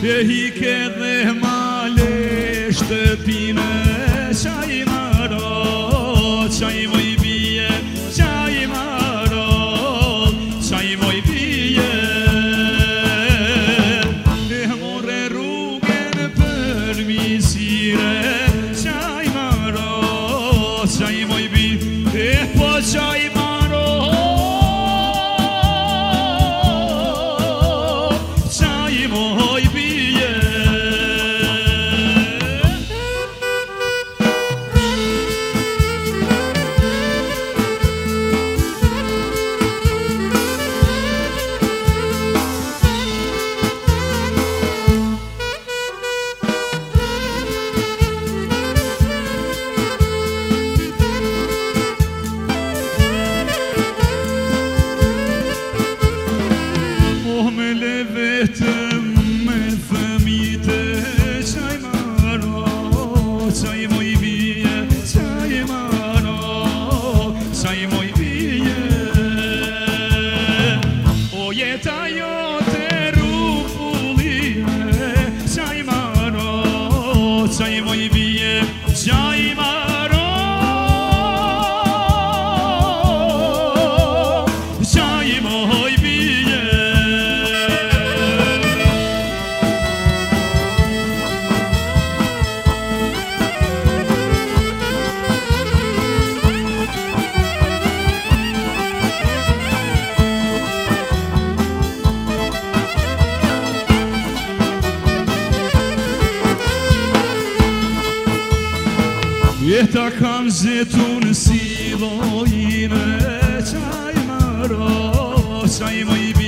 i ke dhe male shtëpine qaj maro, qaj moj bije, qaj maro, qaj moj bije. E more rrugën për misire, qaj maro, qaj moj bije, po qaj maro, qaj moj bije. Vetëm me fëmite qaj maro, qaj moj bije, qaj maro, qaj moj bije. O jeta jote rupulline qaj maro, qaj moj bije, qaj maro, qaj moj bije. Jeta kam zetun si lojine qaj maro, qaj moj bije.